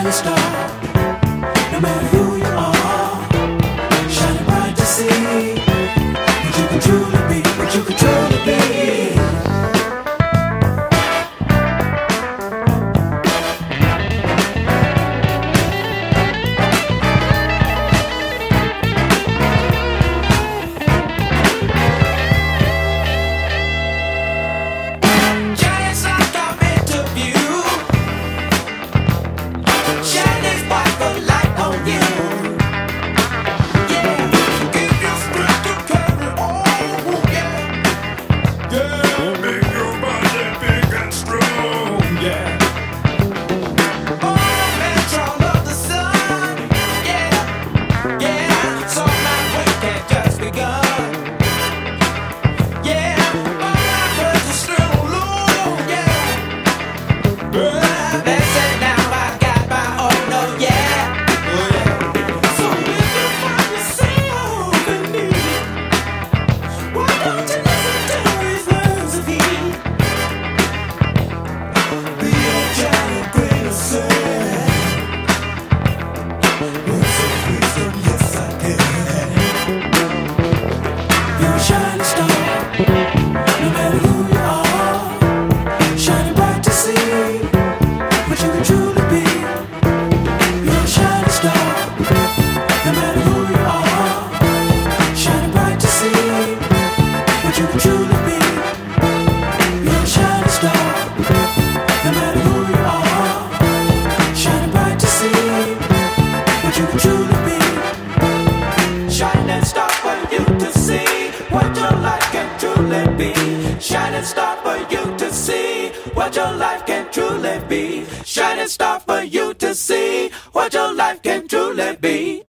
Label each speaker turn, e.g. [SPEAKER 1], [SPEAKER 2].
[SPEAKER 1] shining star. No matter who you are, shining bright to see what you can truly be, what you can truly be. Shining star for you to see what your life can truly be. Shining star for you to see what your life can truly be.